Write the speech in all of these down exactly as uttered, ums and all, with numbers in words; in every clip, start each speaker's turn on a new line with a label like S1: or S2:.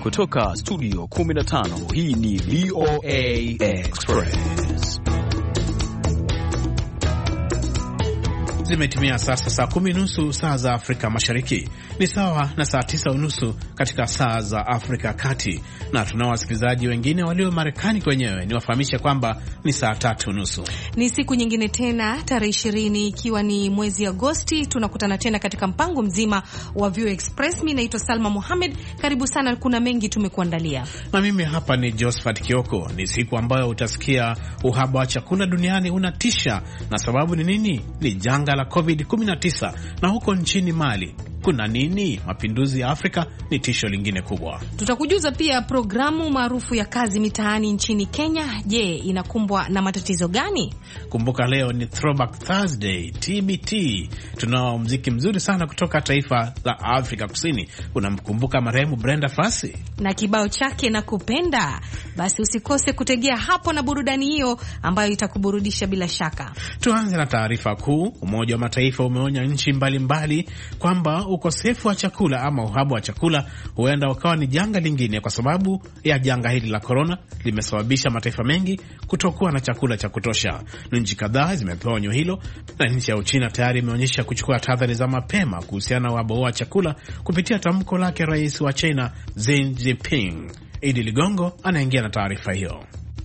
S1: Kutoka studio kumi na tano, hii ni V O A Express.
S2: Zimetimia sasa saa kumi nusu saa za Afrika Mashariki, ni sawa na saa tisa unusu katika saa za Afrika Kati, na tunao wasikilizaji wengine walio Marekani kwenyewe. Niwafahamishe kwamba ni saa tatu nusu.
S3: Ni siku nyingine tena, tarehe ishirini ikiwa ni mwezi Agosti, tunakutana tena katika mpango mzima wa V O A Express. Mimi naitwa Salma Mohamed, karibu sana, kuna mengi tumekuandalia.
S2: Na mimi hapa ni Josephat Kioko. Ni siku ambayo utasikia uhaba wa chakula duniani unatisha, na sababu ni nini? Ni janga la covid kumi na tisa, na huko nchini Mali kuna nini? Mapinduzi ya Afrika ni tisho lingine kubwa.
S3: Tutakujuza pia programu maarufu ya kazi mitaani nchini Kenya. Je, inakumbwa na matatizo gani?
S2: Kumbuka leo ni Throwback Thursday, T B T. Tunao muziki mzuri sana kutoka taifa la Afrika Kusini. Unamkumbuka marehemu Brenda Fassie
S3: na kibao chake na kupenda. Basi usikose kutegea hapo na burudani hiyo ambayo itakuburudisha bila shaka.
S2: Tuanze na taarifa kuu. Umoja wa Mataifa umeonya nchi mbalimbali kwamba ukosefu wa chakula ama uhaba wa chakula huenda ukawa ni janga lingine, kwa sababu ya janga hili la corona limesababisha mataifa mengi kutokuwa na chakula cha kutosha. Nchi kadhaa zimepewa onyo hilo, na nchi ya Uchina tayari imeonyesha kuchukua tahadhari za mapema kuhusiana na uhaba wa chakula kupitia tamko lake rais wa China Xi Jinping. Idi Ligongo anaingia na taarifa hiyo.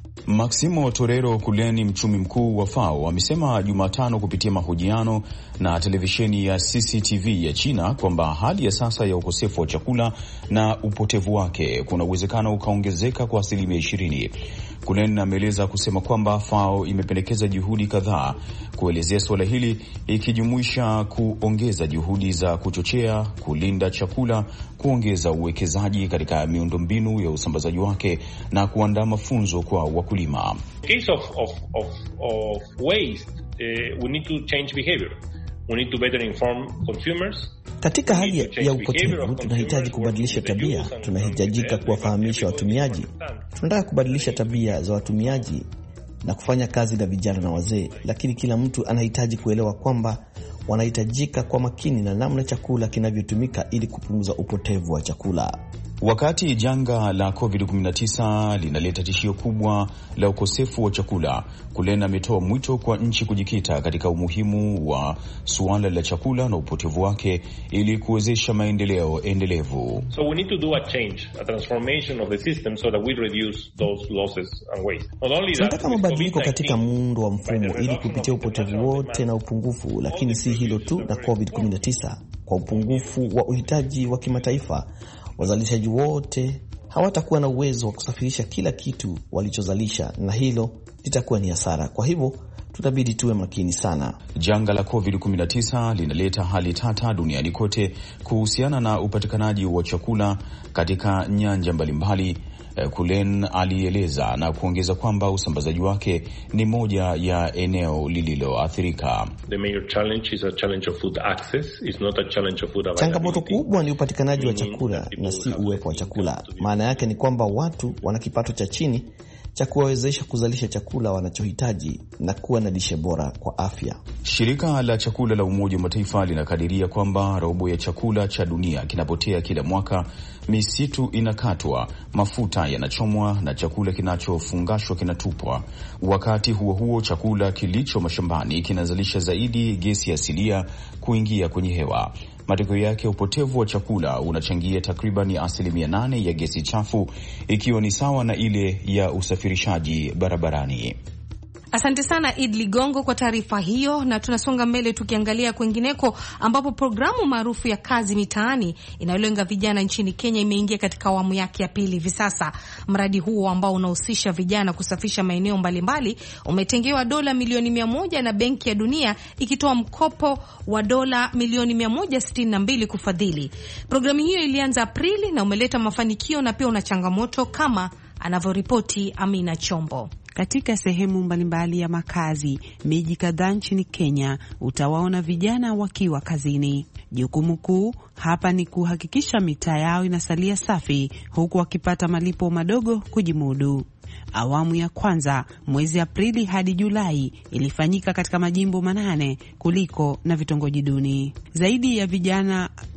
S4: Maximo Torero Kuleni, mchumi mkuu wa F A O, amesema Jumatano kupitia mahojiano na televisheni ya C C T V ya China kwamba hali ya sasa ya ukosefu wa chakula na upotevu wake kuna uwezekano ukaongezeka kwa asilimia ishirini. Kuleni ameeleza kusema kwamba F A O imependekeza juhudi kadhaa kuelezea suala hili, ikijumuisha kuongeza juhudi za kuchochea kulinda chakula, kuongeza uwekezaji katika miundombinu ya usambazaji wake na kuandaa mafunzo kwa wakulima.
S5: Case of of of, of waste, uh, we need to change behavior. We need to better inform consumers.
S6: Katika hali ya upotevu tunahitaji kubadilisha tabia, tunahitajika kuwafahamisha watumiaji. Tunataka kubadilisha tabia za watumiaji na kufanya kazi na vijana na wazee, lakini kila mtu anahitaji kuelewa kwamba wanahitajika kwa makini na namna chakula kinavyotumika ili kupunguza upotevu wa chakula.
S4: Wakati janga la covid kumi na tisa linaleta tishio kubwa la ukosefu wa chakula, Kulena ametoa mwito kwa nchi kujikita katika umuhimu wa suala la chakula na upotevu wake ili kuwezesha maendeleo endelevu.
S5: So we need to do a change, a transformation of the system so that we reduce those losses and waste. Not only that,
S6: tunataka mabadiliko katika muundo wa mfumo ili kupitia upotevu wote na upungufu, lakini si hilo tu na covid kumi na tisa. Kwa upungufu wa uhitaji wa kimataifa, wazalishaji wote hawatakuwa na uwezo wa kusafirisha kila kitu walichozalisha, na hilo litakuwa ni hasara. Kwa hivyo tutabidi tuwe makini sana.
S4: Janga la covid kumi na tisa linaleta hali tata duniani kote kuhusiana na upatikanaji wa chakula katika nyanja mbalimbali. Kulen alieleza na kuongeza kwamba usambazaji wake ni moja ya eneo lililoathirika.
S6: Changamoto kubwa ni upatikanaji wa chakula na si uwepo wa chakula. Maana yake ni kwamba watu wana kipato cha chini cha kuwawezesha kuzalisha chakula wanachohitaji na kuwa na lishe bora kwa afya.
S4: Shirika la chakula la Umoja wa Mataifa linakadiria kwamba robo ya chakula cha dunia kinapotea kila mwaka. Misitu inakatwa, mafuta yanachomwa na chakula kinachofungashwa kinatupwa. Wakati huo huo, chakula kilicho mashambani kinazalisha zaidi gesi asilia kuingia kwenye hewa. Matokeo yake, upotevu wa chakula unachangia takriban asilimia nane ya gesi chafu, ikiwa ni sawa na ile ya usafirishaji barabarani.
S3: Asante sana Id Ligongo kwa taarifa hiyo, na tunasonga mbele tukiangalia kwingineko ambapo programu maarufu ya kazi mitaani inayolenga vijana nchini Kenya imeingia katika awamu yake ya pili hivi sasa. Mradi huo ambao unahusisha vijana kusafisha maeneo mbalimbali umetengewa dola milioni mia moja na Benki ya Dunia ikitoa mkopo wa dola milioni mia moja sitini na mbili kufadhili. Programu hiyo ilianza Aprili na umeleta mafanikio na pia una changamoto kama anavyoripoti Amina Chombo.
S7: Katika sehemu mbalimbali ya makazi, miji kadhaa nchini Kenya, utawaona vijana wakiwa kazini. Jukumu kuu hapa ni kuhakikisha mitaa yao inasalia safi, huku wakipata malipo madogo kujimudu. Awamu ya kwanza mwezi Aprili hadi Julai ilifanyika katika majimbo manane kuliko na vitongoji duni. Zaidi ya vijana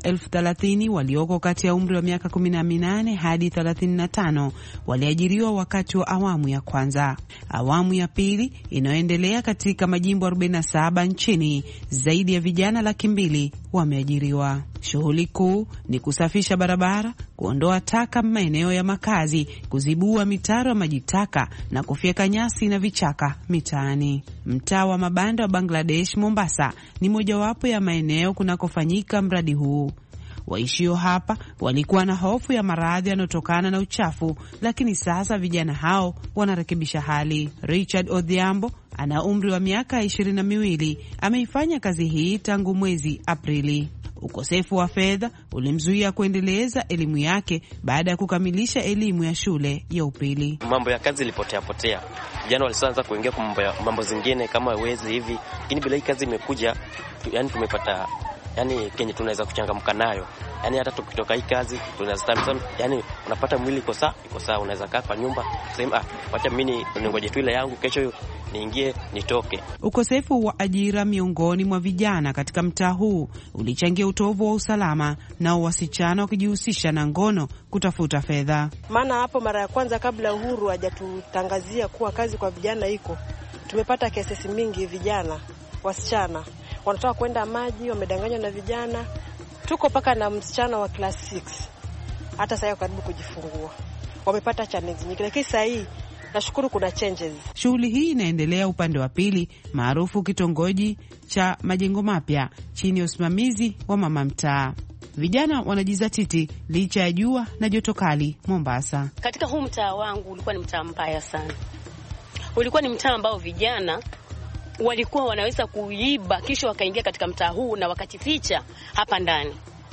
S7: elfu thelathini walioko kati ya umri wa miaka kumi na minane hadi thelathini na tano waliajiriwa wakati wa awamu ya kwanza. Awamu ya pili inayoendelea katika majimbo arobaini na saba nchini, zaidi ya vijana laki mbili wameajiriwa. Shughuli kuu ni kusafisha barabara, kuondoa taka maeneo ya makazi, kuzibua mitaro ya maji taka na kufyeka nyasi na vichaka mitaani. Mtaa wa mabanda wa Bangladesh, Mombasa, ni mojawapo ya maeneo kunakofanyika mradi huu. Waishio hapa walikuwa na hofu ya maradhi yanayotokana na uchafu, lakini sasa vijana hao wanarekebisha hali. Richard Odhiambo ana umri wa miaka ishirini na miwili, ameifanya kazi hii tangu mwezi Aprili. Ukosefu wa fedha ulimzuia kuendeleza elimu yake baada ya kukamilisha elimu ya shule ya upili.
S8: Mambo ya kazi ilipotea potea. Vijana walianza kuingia kwa mambo, mambo zingine kama wezi hivi. Lakini bila hii kazi imekuja, yani tumepata yani kenye tunaweza kuchangamka nayo. Yani hata tukitoka hii kazi tunaweza yani unapata mwili iko sawa, iko sawa, unaweza kaa kwa nyumba sema ah, wacha mimi ningoje tu ile yangu, kesho niingie nitoke.
S7: Ukosefu wa ajira miongoni mwa vijana katika mtaa huu ulichangia utovu wa usalama na wasichana wakijihusisha na ngono kutafuta fedha.
S9: Maana hapo mara ya kwanza kabla Uhuru hajatutangazia kuwa kazi kwa vijana iko, tumepata kesi mingi, vijana wasichana wanataka kwenda maji, wamedanganywa na vijana. Tuko paka na msichana wa class six hata sasa karibu kujifungua, wamepata challenge nyingi, lakini sasa hii nashukuru kuna changes.
S7: Shughuli hii inaendelea upande wa pili maarufu kitongoji cha Majengo Mapya chini ya usimamizi wa mama mtaa. Vijana wanajizatiti licha ya jua na joto kali Mombasa.
S10: Katika huu mtaa wangu ulikuwa ni mtaa mbaya sana. Ulikuwa ni mtaa ambao vijana walikuwa wanaweza kuiba kisha wakaingia katika mtaa huu na wakajificha hapa ndani.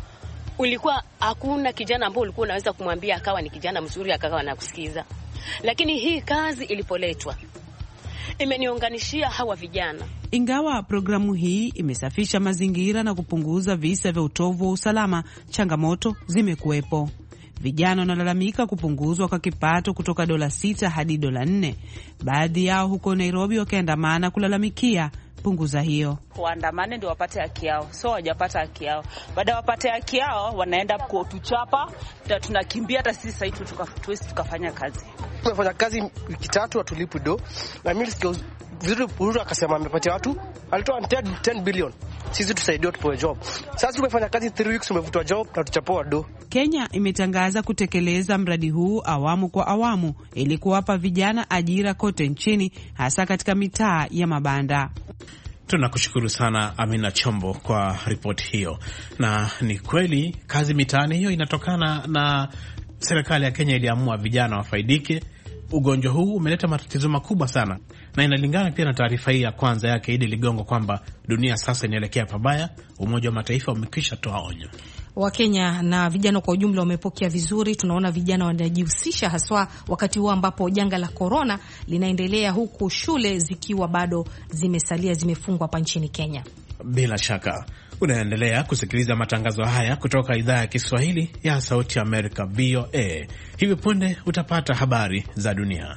S10: Ulikuwa hakuna kijana ambao ulikuwa unaweza kumwambia akawa ni kijana mzuri akawa anakusikiza. Lakini hii kazi ilipoletwa imeniunganishia hawa vijana.
S7: Ingawa programu hii imesafisha mazingira na kupunguza visa vya utovu wa usalama, changamoto zimekuwepo. Vijana wanalalamika kupunguzwa kwa kipato kutoka dola sita hadi dola nne. Baadhi yao huko Nairobi wakiandamana kulalamikia punguza hiyo.
S11: Waandamane ndio wapate haki yao. So hawajapata haki yao. Baada wapate haki yao wanaenda kutuchapa, tunakimbia hata sisi sasa hivi tukatuwezi tukafanya kazi.
S12: Tumefanya kazi wiki tatu atulipu do. Na mimi sikio vizuri Uhuru akasema amepatia watu alitoa ten billion. Sisi tusaidiwe tupewe job. Sasa tumefanya kazi three weeks tumevutwa job na tuchapoa do.
S7: Kenya imetangaza kutekeleza mradi huu awamu kwa awamu ili kuwapa vijana ajira kote nchini, hasa katika mitaa ya mabanda.
S2: Tunakushukuru sana Amina Chombo kwa ripoti hiyo. Na ni kweli kazi mitaani hiyo inatokana na serikali ya Kenya iliamua vijana wafaidike. Ugonjwa huu umeleta matatizo makubwa sana, na inalingana pia na taarifa hii ya kwanza yake Idi Ligongo kwamba dunia sasa inaelekea pabaya. Umoja wa Mataifa umekwisha toa onyo.
S3: Wakenya na vijana kwa ujumla wamepokea vizuri. Tunaona vijana wanajihusisha haswa wakati huu ambapo janga la korona linaendelea, huku shule zikiwa bado zimesalia zimefungwa hapa nchini Kenya.
S2: Bila shaka unaendelea kusikiliza matangazo haya kutoka idhaa ya Kiswahili ya Sauti ya Amerika V O A. Hivi punde utapata habari za dunia.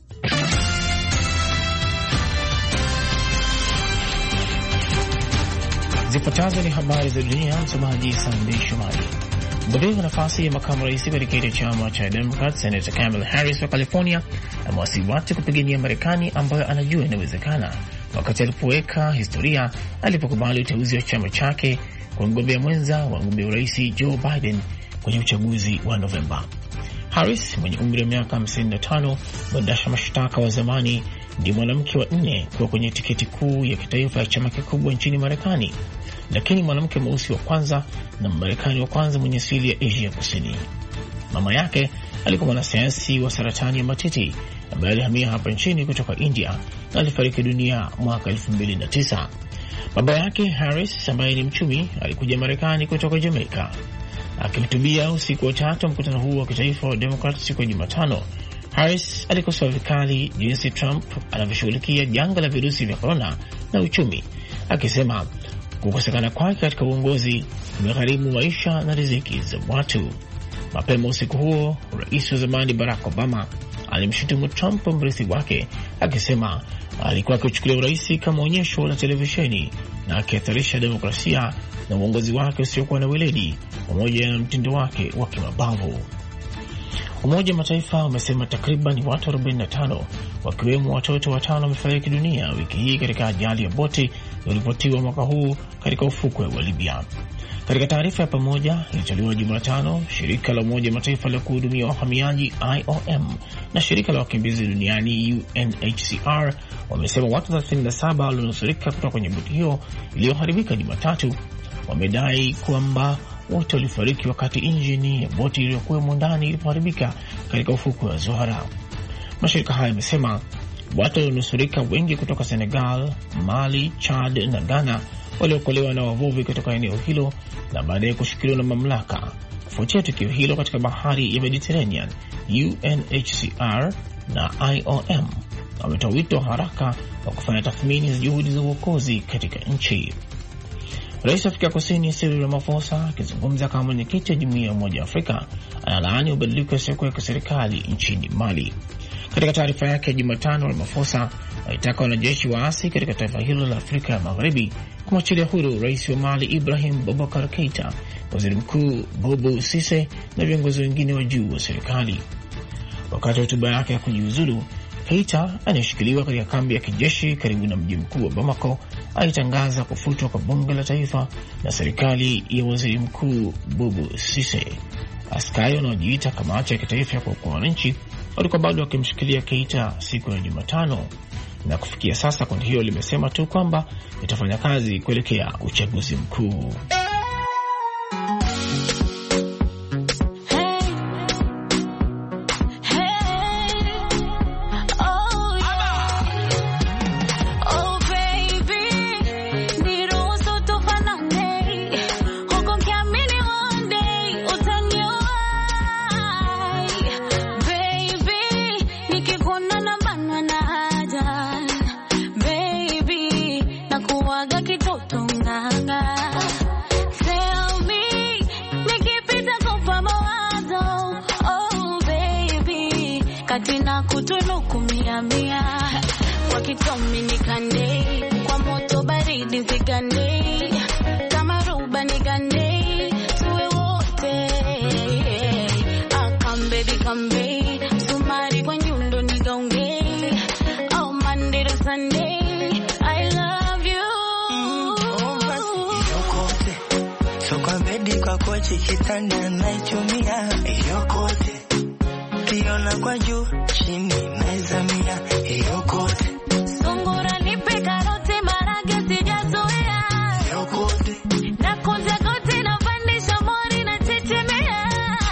S13: Zifuatazo ni habari za dunia, msomaji Sandei Shomari. Mgombea wa nafasi ya makamu rais katika chama cha Democrat, Senator Kamala Harris wa California amewasihi watu kupigania Marekani ambayo anajua inawezekana, wakati alipoweka historia alipokubali uteuzi wa chama chake kwa mgombea mwenza wa mgombea urais Joe Biden kwenye uchaguzi wa Novemba. Harris mwenye umri wa miaka hamsini na tano, mwendesha mashtaka wa zamani, ndiye mwanamke wa nne kuwa kwenye tiketi kuu ya kitaifa ya chama kikubwa nchini Marekani, lakini mwanamke mweusi wa kwanza na Marekani wa kwanza mwenye asili ya Asia Kusini. Mama yake alikuwa mwanasayansi wa saratani ya matiti ambaye alihamia hapa nchini kutoka India na alifariki dunia mwaka elfu mbili na tisa. Baba yake Harris ambaye ni mchumi alikuja Marekani kutoka Jamaica. Akihutubia usiku wa tatu mkutano huu wa kitaifa wa Democrat siku ya Jumatano, Harris alikosoa vikali jinsi Trump anavyoshughulikia janga la virusi vya corona na uchumi, akisema kukosekana kwake katika uongozi umegharimu maisha na riziki za watu. Mapema usiku huo, rais wa zamani Barack Obama alimshutumu Trump mrithi wake, akisema alikuwa akichukulia urais kama onyesho la televisheni na akiatharisha demokrasia na uongozi wake usiokuwa na weledi pamoja na mtindo wake wa kimabavu. Umoja wa Mataifa umesema takriban watu arobaini na tano wakiwemo watoto watano wamefariki dunia wiki hii katika ajali ya boti iliyoripotiwa mwaka huu katika ufukwe wa Libya. Katika taarifa ya pamoja iliyotolewa Jumatano, shirika la Umoja wa Mataifa la kuhudumia wahamiaji I O M na shirika la wakimbizi duniani U N H C R wamesema watu thelathini na saba walionusurika kutoka kwenye boti hiyo iliyoharibika Jumatatu wamedai kwamba wote walifariki wakati injini ya boti iliyokuwa ndani ilipoharibika katika ufukwe wa Zohara. Mashirika haya yamesema watu walionusurika wengi kutoka Senegal, Mali, Chad na Ghana waliokolewa na wavuvi kutoka eneo hilo na baadaye kushikiliwa na mamlaka. Kufuatia tukio hilo katika bahari ya Mediterranean, U N H C R na I O M wametoa wito haraka wa kufanya tathmini za juhudi za uokozi katika nchi. Rais wa Afrika Kusini Cyril Ramaphosa akizungumza kama mwenyekiti wa Jumuiya ya Umoja wa Afrika analaani mabadiliko yasiyokuwa ya kiserikali nchini Mali. Katika taarifa yake ya Jumatano, Ramaphosa alitaka wanajeshi waasi katika taifa hilo la Afrika ya Magharibi kumwachilia huru rais wa Mali Ibrahim Boubacar Keita, waziri mkuu Bobo Cisse na viongozi wengine wa juu wa serikali. Wakati wa hotuba yake ya kujiuzulu, Keita anayeshikiliwa katika kambi ya kijeshi karibu na mji mkuu wa Bamako alitangaza kufutwa kwa bunge la taifa na serikali ya waziri mkuu Bobo Cisse. Askari wanaojiita kamati ya kitaifa ya kuokoa wananchi walikuwa bado wakimshikilia Keita siku ya Jumatano, na kufikia sasa kundi hilo limesema tu kwamba litafanya kazi kuelekea uchaguzi mkuu.
S14: Katina kutunuku mia mia wakitomi nikande kwa moto baridi zigande kama ruba nigande tuwe wote akambe dikambe sumari kwa nyundo nigaunge oh Monday to Sunday I love you yokote so kwa bedi kwa kochi kitanda naichumia yokote Tiona kwa juu chini naizamia hiyo kote sungura nipe karote marage sijazoea hiyo kote na kunja kote na pandisha mori na tetemea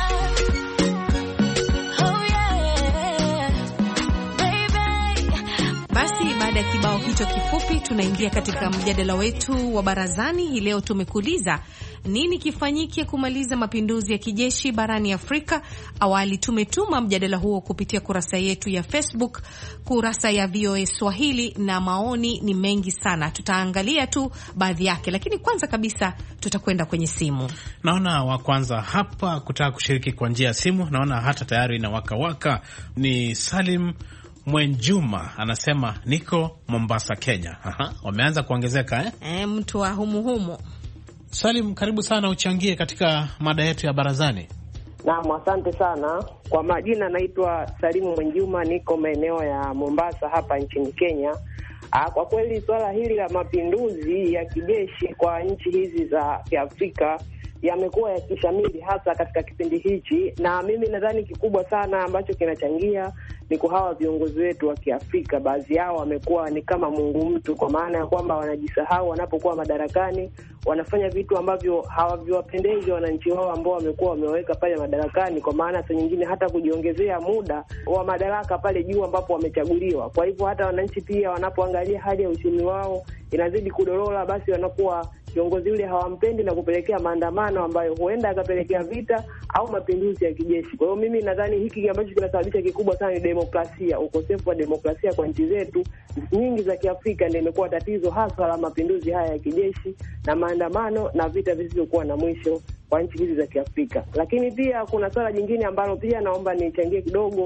S14: oh yeah baby.
S3: Basi baada ya kibao hicho kifupi tunaingia katika mjadala wetu wa barazani. Hii leo tumekuuliza nini kifanyike kumaliza mapinduzi ya kijeshi barani Afrika? Awali tumetuma mjadala huo kupitia kurasa yetu ya Facebook, kurasa ya V O A Swahili, na maoni ni mengi sana. Tutaangalia tu baadhi yake, lakini kwanza kabisa tutakwenda kwenye simu.
S2: Naona wa kwanza hapa kutaka kushiriki kwa njia ya simu, naona hata tayari na waka waka ni Salim Mwenjuma, anasema niko Mombasa, Kenya. Aha, wameanza kuongezeka eh?
S3: Eh, mtu wa humu humu.
S2: Salim, karibu sana uchangie katika mada yetu ya barazani.
S15: Naam, asante sana. Kwa majina naitwa Salimu Mwenjuma, niko maeneo ya Mombasa hapa nchini Kenya. Aa, kwa kweli swala hili la mapinduzi ya kijeshi kwa nchi hizi za Kiafrika yamekuwa yakishamili hasa katika kipindi hichi, na mimi nadhani kikubwa sana ambacho kinachangia ni kwa hawa viongozi wetu wa Kiafrika. Baadhi yao wamekuwa ni kama Mungu mtu, kwa maana ya kwamba wanajisahau wanapokuwa madarakani, wanafanya vitu ambavyo hawaviwapendezi wananchi wao ambao wamekuwa wameweka pale madarakani, kwa maana saa nyingine hata kujiongezea muda wa madaraka pale juu ambapo wamechaguliwa. Kwa hivyo hata wananchi pia wanapoangalia hali ya uchumi wao inazidi kudorora, basi wanakuwa viongozi yule hawampendi na kupelekea maandamano ambayo huenda akapelekea vita au mapinduzi ya kijeshi. Kwa hiyo mimi nadhani hiki ambacho kinasababisha kikubwa sana ni demokrasia, ukosefu wa demokrasia kwa nchi zetu nyingi za Kiafrika ndio imekuwa tatizo hasa la mapinduzi haya ya kijeshi na maandamano na vita visivyokuwa na mwisho kwa nchi hizi za Kiafrika. Lakini pia kuna swala jingine ambalo pia naomba nichangie kidogo,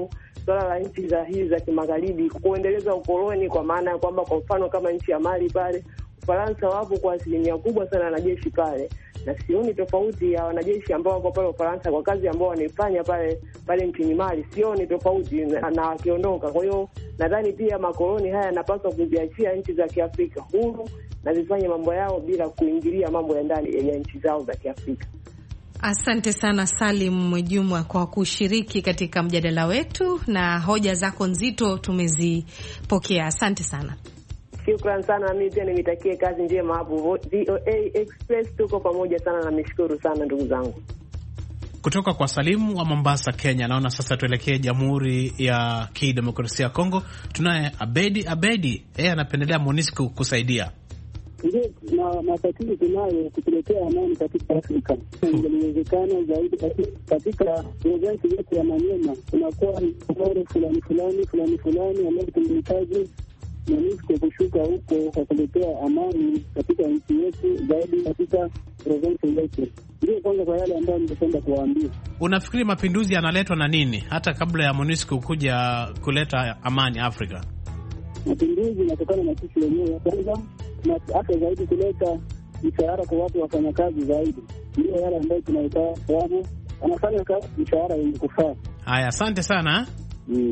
S15: swala la nchi za hizi za kimagharibi kuendeleza ukoloni, kwa maana ya kwamba kwa mfano kama nchi ya Mali pale Ufaransa wapo kwa asilimia kubwa sana wanajeshi pale, na sioni tofauti ya wanajeshi ambao wako pale Ufaransa kwa kazi ambao wanaifanya pale pale nchini Mali, sioni tofauti na wakiondoka. Kwa hiyo nadhani pia makoloni haya yanapaswa kuziachia nchi za Kiafrika huru na zifanye mambo yao bila kuingilia mambo ya ndani ya nchi zao za Kiafrika.
S3: Asante sana Salim Mwejuma kwa kushiriki katika mjadala wetu, na hoja zako nzito tumezipokea. Asante sana.
S15: Shukran sana, mimi pia nimitakie kazi njema hapo V O A Express, tuko pamoja sana na nishukuru sana ndugu zangu.
S2: Kutoka kwa Salimu wa Mombasa, Kenya. Naona sasa tuelekee Jamhuri ya Kidemokrasia ya Kongo. Tunaye Abedi Abedi, yeye anapendelea MONUSCO kusaidia.
S16: Ndio, na matatizo tunayo kutuletea amani katika Afrika. Ingewezekana zaidi katika provinsi yetu ya Manyema kunakuwa mgogoro fulani fulani fulani fulani ambao tunahitaji MONUSCO kushuka huko kwa kuletea amani katika nchi yetu, zaidi katika provinsi yetu. Ndio kwanza kwa yale ambayo ningependa kuwaambia. Unafikiri mapinduzi yanaletwa na nini hata kabla ya MONUSCO kuja kuleta amani Afrika? Mapinduzi yanatokana na sisi wenyewe kwanza, na hata zaidi kuleta mshahara kwa watu wafanyakazi zaidi. Ndio yale ambayo tunahitaji sababu anafanya kazi mshahara yenye kufaa. Haya, asante sana. Mm.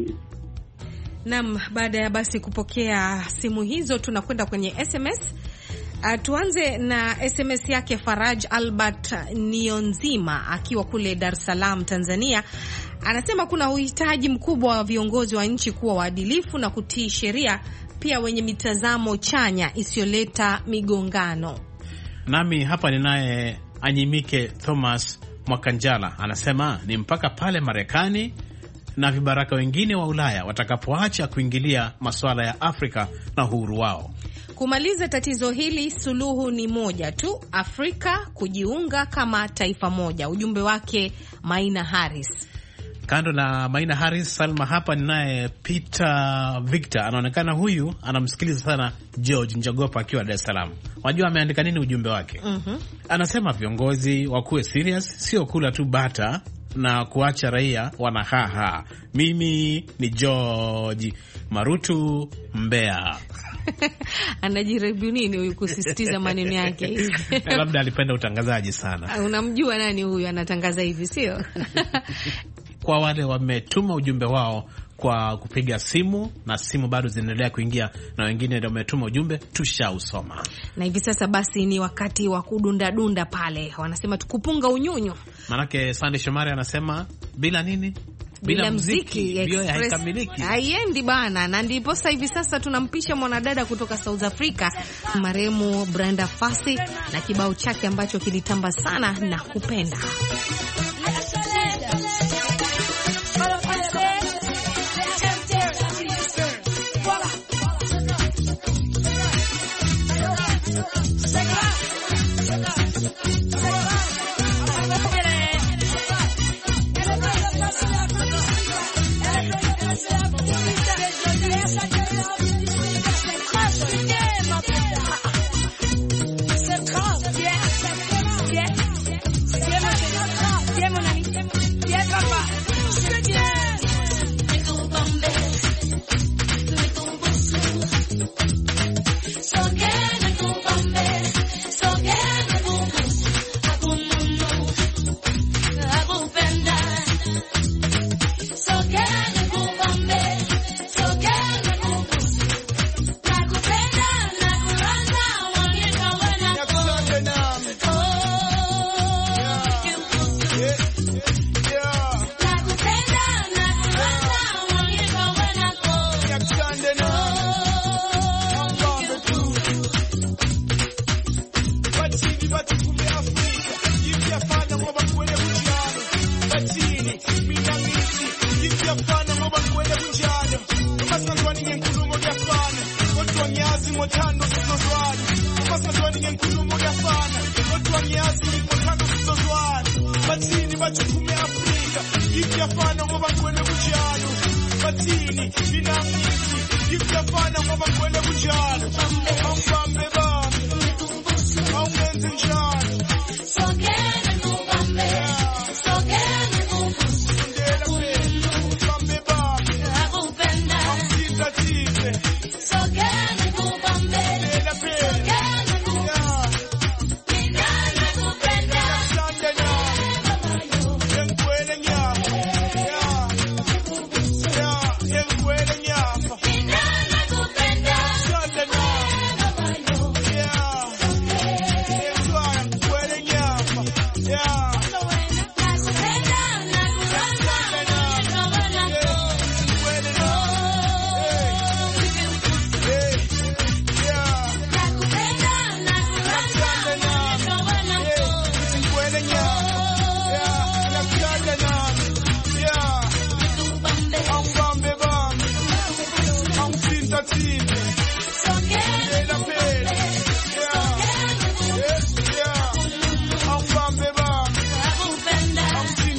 S3: Naam, baada ya basi kupokea simu hizo tunakwenda kwenye S M S. Uh, tuanze na S M S yake Faraj Albert Nionzima akiwa kule Dar es Salaam, Tanzania. Anasema kuna uhitaji mkubwa wa viongozi wa nchi kuwa waadilifu na kutii sheria, pia wenye mitazamo chanya isiyoleta migongano.
S2: Nami hapa ninaye Anyimike Thomas Mwakanjala, anasema ni mpaka pale Marekani na vibaraka wengine wa Ulaya watakapoacha kuingilia masuala ya Afrika na uhuru wao.
S3: Kumaliza tatizo hili, suluhu ni moja tu, Afrika kujiunga kama taifa moja. Ujumbe wake Maina Harris.
S2: Kando na Maina Harris, Salma hapa ninaye Peter Victor, anaonekana huyu anamsikiliza sana George Njogopa akiwa Dar es Salaam. Wajua ameandika nini ujumbe wake? Mm-hmm. Anasema viongozi wakuwe serious, sio kula tu bata na kuacha raia wanahaha. Mimi ni George Marutu, Mbeya.
S3: Anajaribu nini huyu kusisitiza maneno yake hivi?
S2: Labda alipenda utangazaji sana.
S3: Unamjua nani huyu anatangaza hivi, sio?
S2: Kwa wale wametuma ujumbe wao kwa kupiga simu, na simu bado zinaendelea kuingia, na wengine ndio wametuma ujumbe tushausoma.
S3: Na hivi sasa basi ni wakati wa kudunda dunda pale. Wanasema tukupunga unyunyu.
S2: Manake Sandy Shomari anasema bila nini? Bila, bila muziki bio haikamiliki.
S3: Haiendi bana. Na ndipo sasa hivi sasa tunampisha mwanadada kutoka South Africa, marehemu Brenda Fassie, na kibao chake ambacho kilitamba sana na kupenda.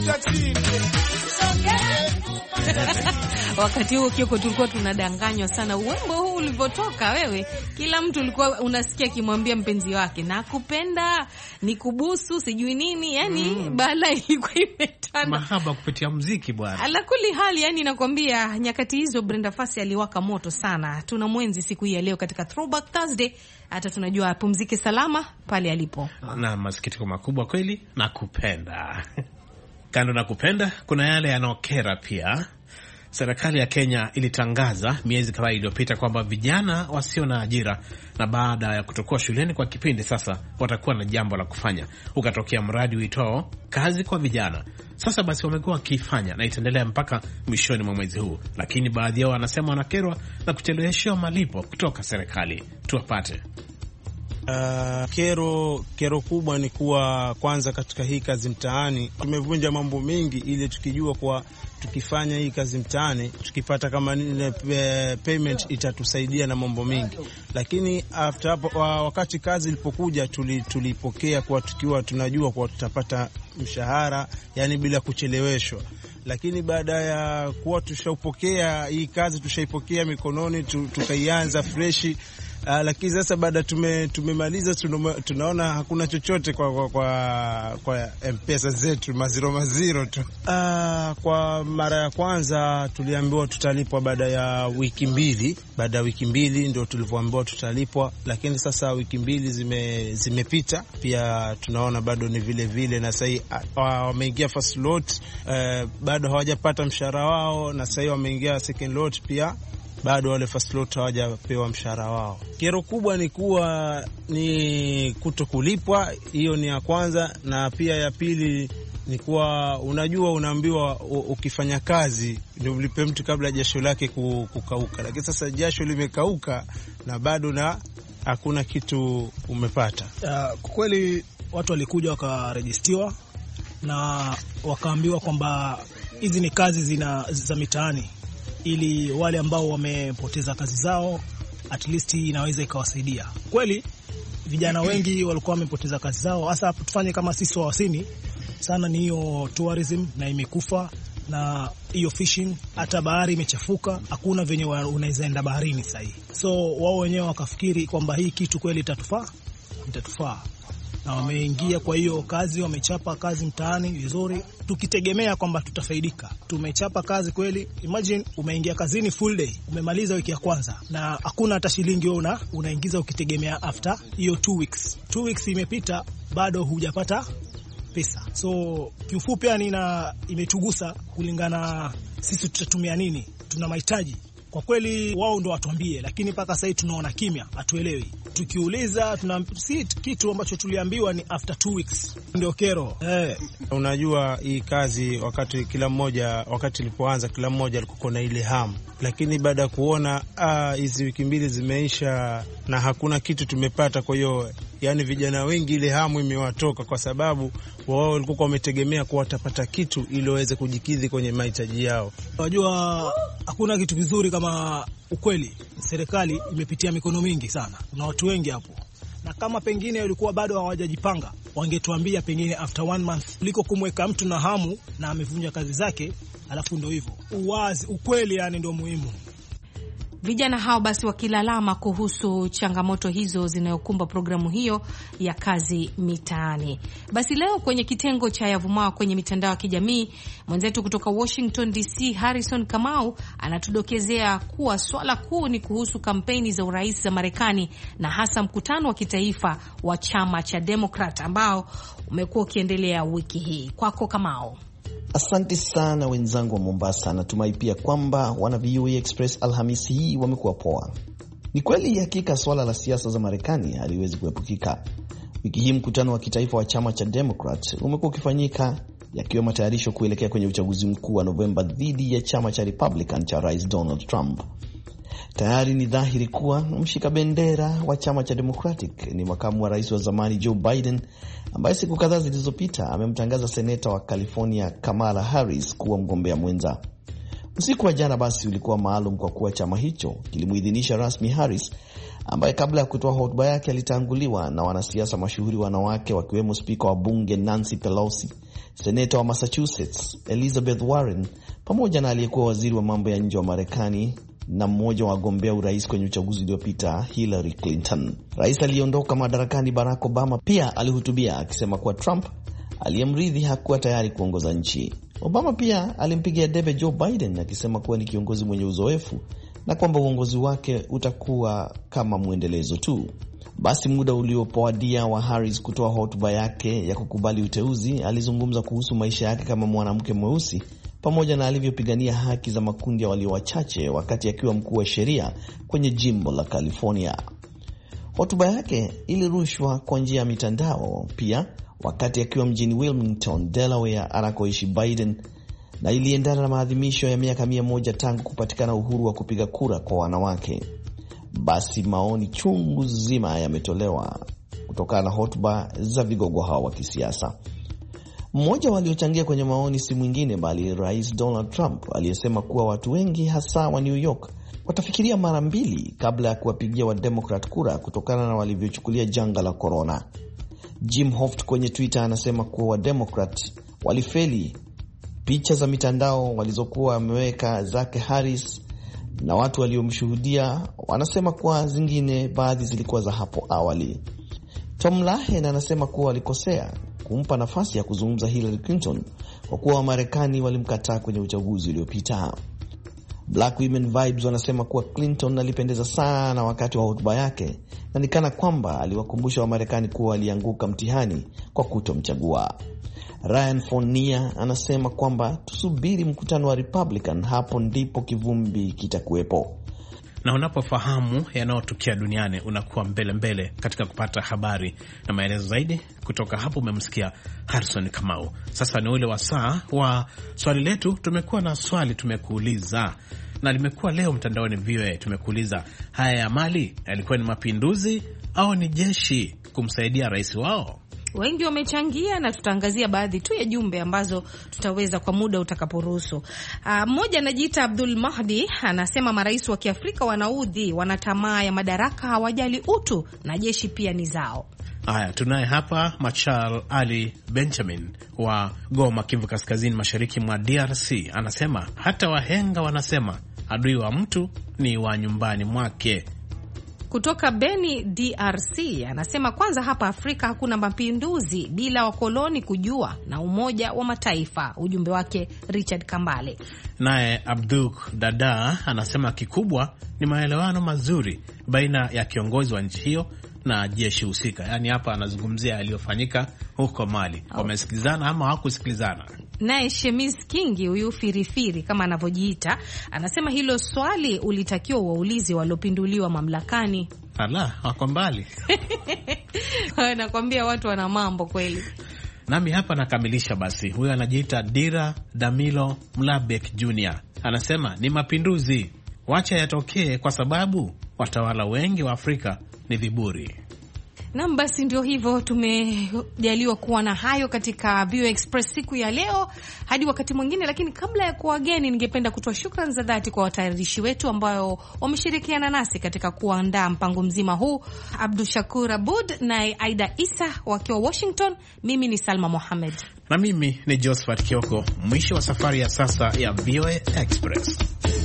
S17: piga chini.
S3: Wakati huo Kioko, tulikuwa tunadanganywa sana. Wimbo huu ulivyotoka, wewe kila mtu ulikuwa unasikia kimwambia mpenzi wake nakupenda, nikubusu, sijui nini, yani mm. Bala ilikuwa imetanda.
S2: Mahaba kupitia muziki bwana.
S3: Alakuli hali, yani nakwambia nyakati hizo Brenda Fassie aliwaka moto sana. Tuna mwenzi siku hii ya leo katika Throwback Thursday. Hata tunajua pumzike salama pale alipo.
S2: Na masikitiko makubwa kweli, nakupenda. Kando na kupenda, kuna yale yanokera pia. Serikali ya Kenya ilitangaza miezi kadhaa iliyopita kwamba vijana wasio na ajira na baada ya kutokuwa shuleni kwa kipindi sasa watakuwa na jambo la kufanya. Ukatokea mradi uitao kazi kwa vijana. Sasa basi wamekuwa wakifanya na itaendelea mpaka mwishoni mwa mwezi huu. Lakini baadhi yao wanasema wanakerwa na kucheleweshwa malipo kutoka serikali. Tuwapate.
S18: Uh, kero kero kubwa ni kuwa kwanza katika hii kazi mtaani tumevunja mambo mengi, ili tukijua kwa tukifanya hii kazi mtaani tukipata kama nile payment itatusaidia na mambo mengi. Lakini after hapo, wakati kazi ilipokuja tulipokea kwa tukiwa tunajua kwa tutapata mshahara, yani bila kucheleweshwa. Lakini baada ya kuwa tushaupokea hii kazi, tushaipokea mikononi, tukaianza freshi. Uh, lakini sasa baada tume tumemaliza tunaona hakuna chochote kwa kwa kwa, kwa M-Pesa zetu, maziro maziro tu. Uh, kwa mara ya kwanza tuliambiwa tutalipwa baada ya wiki mbili, baada ya wiki mbili ndio tulivyoambiwa tutalipwa, lakini sasa wiki mbili zime zimepita, pia tunaona bado ni vile vile. Na sasa wameingia uh, first lot, uh, bado hawajapata mshahara wao, na sasa wameingia second lot, pia bado wale first lot hawajapewa mshahara wao. Kero kubwa ni kuwa ni kutokulipwa, hiyo ni ya kwanza. Na pia ya pili ni kuwa unajua unaambiwa ukifanya kazi ndio ulipe mtu kabla jasho lake kukauka, lakini sasa jasho limekauka na bado na hakuna kitu umepata.
S19: Uh, kwa kweli watu walikuja wakarejistiwa na wakaambiwa kwamba hizi ni kazi zina za mitaani, ili wale ambao wamepoteza kazi zao at least inaweza ikawasaidia. Kweli vijana wengi walikuwa wamepoteza kazi zao, hasa tufanye kama sisi wa Wasini sana ni hiyo tourism na imekufa, na hiyo fishing, hata bahari imechafuka, hakuna venye unaweza enda baharini sasa hivi. So wao wenyewe wakafikiri kwamba hii kitu kweli itatufaa, itatufaa. Na wameingia kwa hiyo kazi, wamechapa kazi mtaani vizuri, tukitegemea kwamba tutafaidika. Tumechapa kazi kweli. Imagine umeingia kazini full day, umemaliza wiki ya kwanza na hakuna hata shilingi wewe una unaingiza, ukitegemea after hiyo two weeks. two weeks imepita bado hujapata pesa. So kiufupi yani na imetugusa kulingana sisi tutatumia nini, tuna mahitaji. Kwa kweli wao ndo watuambie, lakini mpaka sasa tunaona kimya, hatuelewi. Tukiuliza tuna si kitu ambacho tuliambiwa ni after two weeks ndio kero. Eh,
S18: unajua hii kazi wakati kila mmoja wakati ilipoanza kila mmoja alikuwa na ile hamu, lakini baada ya kuona ah hizi wiki mbili zimeisha na hakuna kitu tumepata, kwa hiyo yani vijana wengi ile hamu imewatoka, kwa sababu wao walikuwa wametegemea kwa watapata kitu ili waweze kujikidhi kwenye mahitaji yao.
S19: Unajua hakuna kitu kizuri kama ukweli. Serikali imepitia mikono mingi sana, kuna watu wengi hapo, na kama pengine walikuwa bado hawajajipanga wangetuambia pengine after one month, kuliko kumweka mtu na hamu na amevunja kazi zake alafu ndio hivyo. Uwazi, ukweli yani ndio muhimu.
S3: Vijana hao basi wakilalama kuhusu changamoto hizo zinayokumba programu hiyo ya kazi mitaani. Basi leo kwenye kitengo cha yavumao kwenye mitandao ya kijamii, mwenzetu kutoka Washington D C Harrison Kamau anatudokezea kuwa swala kuu ni kuhusu kampeni za urais za Marekani, na hasa mkutano wa kitaifa wa chama cha Democrat ambao umekuwa ukiendelea wiki hii. Kwako Kamau.
S6: Asante sana wenzangu wa Mombasa. Natumai pia kwamba wana V O A Express Alhamisi hii wamekuwa poa. Ni kweli hakika swala la siasa za Marekani haliwezi kuepukika. Wiki hii mkutano wa kitaifa wa chama cha Democrat umekuwa ukifanyika, yakiwa matayarisho kuelekea kwenye uchaguzi mkuu wa Novemba dhidi ya chama cha Republican cha Rais Donald Trump. Tayari ni dhahiri kuwa mshika bendera wa chama cha Democratic ni makamu wa rais wa zamani Joe Biden, ambaye siku kadhaa zilizopita amemtangaza seneta wa California Kamala Harris kuwa mgombea mwenza. Usiku wa jana basi ulikuwa maalum kwa kuwa chama hicho kilimuidhinisha rasmi Harris ambaye kabla ya kutoa hotuba yake alitanguliwa na wanasiasa mashuhuri wanawake wakiwemo spika wa bunge Nancy Pelosi, seneta wa Massachusetts Elizabeth Warren, pamoja na aliyekuwa waziri wa mambo ya nje wa Marekani na mmoja wa wagombea urais kwenye uchaguzi uliopita Hillary Clinton. Rais aliyeondoka madarakani Barack Obama pia alihutubia akisema kuwa Trump aliyemrithi hakuwa tayari kuongoza nchi. Obama pia alimpigia debe Joe Biden akisema kuwa ni kiongozi mwenye uzoefu na kwamba uongozi wake utakuwa kama mwendelezo tu. Basi muda uliopoadia wa Harris kutoa hotuba yake ya kukubali uteuzi, alizungumza kuhusu maisha yake kama mwanamke mweusi pamoja na alivyopigania haki za makundi ya walio wachache wakati akiwa mkuu wa sheria kwenye jimbo la California. Hotuba yake ilirushwa kwa njia ya mitandao pia wakati akiwa mjini Wilmington, Delaware anakoishi Biden, na iliendana na maadhimisho ya miaka mia moja tangu kupatikana uhuru wa kupiga kura kwa wanawake. Basi maoni chungu zima yametolewa kutokana na hotuba za vigogo hao wa kisiasa. Mmoja waliochangia kwenye maoni si mwingine bali Rais Donald Trump, aliyesema kuwa watu wengi hasa wa New York watafikiria mara mbili kabla ya kuwapigia wa Democrat kura kutokana na walivyochukulia janga la corona. Jim Hoft kwenye Twitter anasema kuwa wa Democrat walifeli picha za mitandao walizokuwa wameweka zake Harris, na watu waliomshuhudia wanasema kuwa zingine baadhi zilikuwa za hapo awali. Tom Lahen anasema kuwa walikosea kumpa nafasi ya kuzungumza Hillary Clinton kwa kuwa Wamarekani walimkataa kwenye uchaguzi uliopita. Black Women Vibes wanasema kuwa Clinton alipendeza sana wakati wa hotuba yake na nikana kwamba aliwakumbusha Wamarekani kuwa alianguka mtihani kwa kutomchagua. Ryan Fournier anasema kwamba tusubiri mkutano wa Republican, hapo ndipo kivumbi kitakuwepo.
S2: Na unapofahamu yanayotukia duniani unakuwa mbele mbele katika kupata habari na maelezo zaidi. Kutoka hapo umemsikia Harrison Kamau. Sasa ni ule wasaa wa swali letu. Tumekuwa na swali tumekuuliza na limekuwa leo mtandaoni V O A. Tumekuuliza, haya ya Mali yalikuwa ni mapinduzi au ni jeshi kumsaidia rais wao?
S3: Wengi wamechangia na tutaangazia baadhi tu ya jumbe ambazo tutaweza kwa muda utakaporuhusu. Mmoja anajiita Abdul Mahdi anasema marais wa Kiafrika wanaudhi, wana tamaa ya madaraka, hawajali utu na jeshi pia ni zao.
S2: Haya, tunaye hapa Machar Ali Benjamin wa Goma, Kivu Kaskazini, mashariki mwa D R C. Anasema hata wahenga wanasema adui wa mtu ni wa nyumbani mwake.
S3: Kutoka Beni D R C anasema kwanza hapa Afrika hakuna mapinduzi bila wakoloni kujua na Umoja wa Mataifa. Ujumbe wake Richard Kambale.
S2: Naye Abduk Dada anasema kikubwa ni maelewano mazuri baina ya kiongozi wa nchi hiyo na jeshi husika. Yaani hapa anazungumzia aliyofanyika huko Mali. Oh. Wamesikilizana ama hawakusikilizana?
S3: Naye Shemis Kingi, huyu firifiri kama anavyojiita, anasema hilo swali ulitakiwa waulize waliopinduliwa mamlakani.
S2: Ala, wako mbali.
S3: Nakwambia watu wana mambo kweli.
S2: Nami hapa nakamilisha basi. Huyu anajiita Dira Damilo Mlabek Junior anasema ni mapinduzi, wacha yatokee kwa sababu watawala wengi wa Afrika ni viburi.
S3: Naam, basi ndio hivyo, tumejaliwa kuwa na hayo katika V O A Express siku ya leo. Hadi wakati mwingine, lakini kabla ya kuwageni, ningependa kutoa shukrani za dhati kwa watayarishi wetu ambao wameshirikiana nasi katika kuandaa mpango mzima huu. Abdul Shakur Abud na Aida Isa wakiwa Washington. Mimi ni Salma Mohamed.
S2: Na mimi ni Josephat Kioko. Mwisho wa safari ya sasa ya V O A Express.